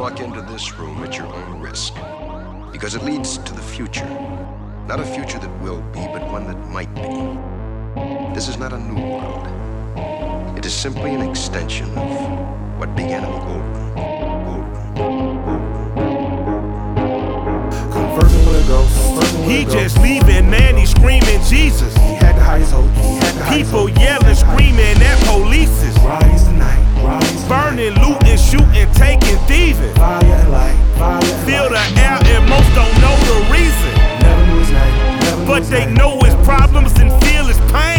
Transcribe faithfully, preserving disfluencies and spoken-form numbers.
walk into this room at your own risk, because it leads to the future. Not a future that will be, but one that might be. This is not a new world. It is simply an extension of what began in the old one. He just leaving, man, he screaming Jesus. He had the highest hope. He had the highest People hope. yelling, screaming at polices. Rise the night, rise the Burning, night. looting, shooting, taking, thieving. Fire and light, fire and Feel the light. air and most don't know the reason. Never knew his name, never knew But his they name. know his problems and feel his pain.